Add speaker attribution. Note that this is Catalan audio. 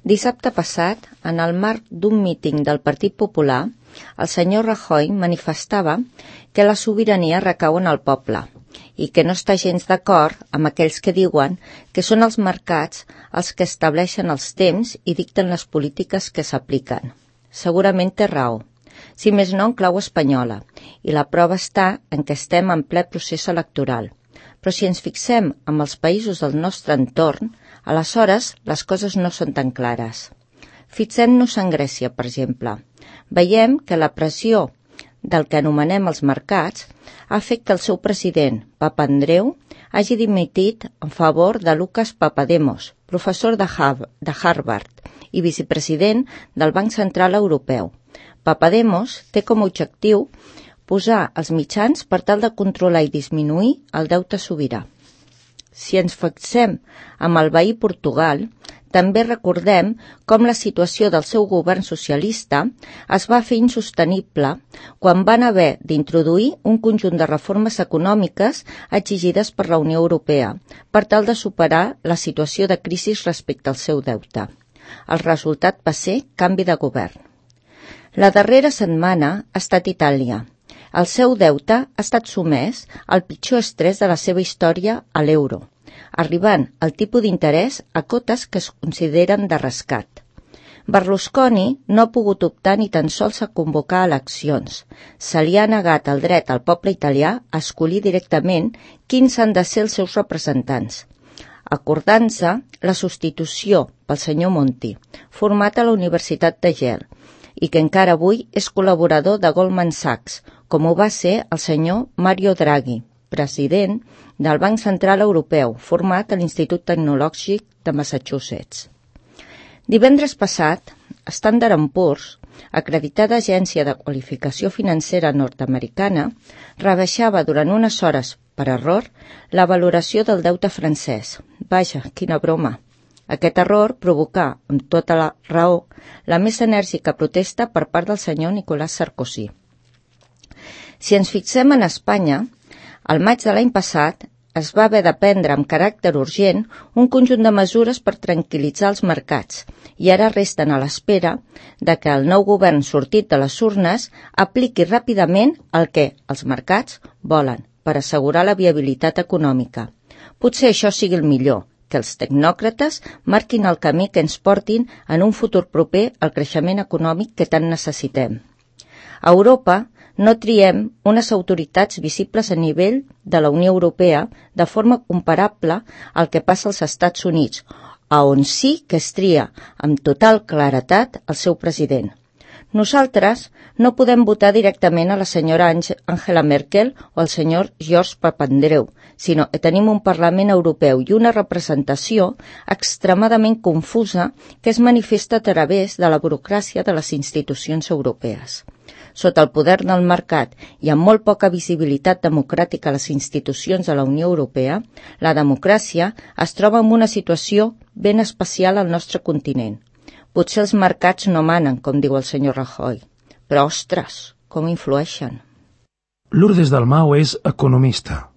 Speaker 1: Dissabte passat, en el marc d'un míting del Partit Popular, el senyor Rajoy manifestava que la sobirania recau en el poble i que no està gens d'acord amb aquells que diuen que són els mercats els que estableixen els temps i dicten les polítiques que s'apliquen. Segurament té raó, si més no en clau espanyola, i la prova està en què estem en ple procés electoral. Però si ens fixem en els països del nostre entorn, aleshores les coses no són tan clares. Fixem-nos en Grècia, per exemple. Veiem que la pressió del que anomenem els mercats ha fet que el seu president, Papandreou, hagi dimitit en favor de Lucas Papademos, professor de Harvard i vicepresident del Banc Central Europeu. Papademos té com a objectiu posar els mitjans per tal de controlar i disminuir el deute sobirà. Si ens fixem amb el veí Portugal, també recordem com la situació del seu govern socialista es va fer insostenible quan van haver d'introduir un conjunt de reformes econòmiques exigides per la Unió Europea per tal de superar la situació de crisi respecte al seu deute. El resultat va ser canvi de govern. La darrera setmana ha estat Itàlia. El seu deute ha estat sotmès al pitjor estrès de la seva història a l'euro, arribant al tipus d'interès a cotes que es consideren de rescat. Berlusconi no ha pogut optar ni tan sols a convocar eleccions. Se li ha negat el dret al poble italià a escollir directament quins han de ser els seus representants, acordant-se la substitució pel senyor Monti, format a la Universitat de Yale, i que encara avui és col·laborador de Goldman Sachs, com ho va ser el senyor Mario Draghi, president del Banc Central Europeu, format a l'Institut Tecnològic de Massachusetts. Divendres passat, Standard & Poor's, acreditada agència de qualificació financera nord-americana, rebaixava durant unes hores, per error, la valoració del deute francès. Vaja, quina broma! Aquest error provocà, amb tota la raó, la més enèrgica protesta per part del senyor Nicolas Sarkozy. Si ens fixem en Espanya, al maig de l'any passat es va haver de prendre amb caràcter urgent un conjunt de mesures per tranquil·litzar els mercats i ara resten a l'espera de que el nou govern sortit de les urnes apliqui ràpidament el que els mercats volen per assegurar la viabilitat econòmica. Potser això sigui el millor, que els tecnòcrates marquin el camí que ens portin en un futur proper al creixement econòmic que tant necessitem. A Europa no triem unes autoritats visibles a nivell de la Unió Europea de forma comparable al que passa als Estats Units, on sí que es tria amb total claretat el seu president. Nosaltres no podem votar directament a la senyora Angela Merkel o al senyor George Papandreou, sinó que tenim un Parlament Europeu i una representació extremadament confusa que es manifesta a través de la burocràcia de les institucions europees. Sota el poder del mercat i amb molt poca visibilitat democràtica a les institucions de la Unió Europea, la democràcia es troba en una situació ben especial al nostre continent. Potser els mercats no manen, com diu el senyor Rajoy, però, ostres, com influeixen.
Speaker 2: Lourdes Dalmau és economista.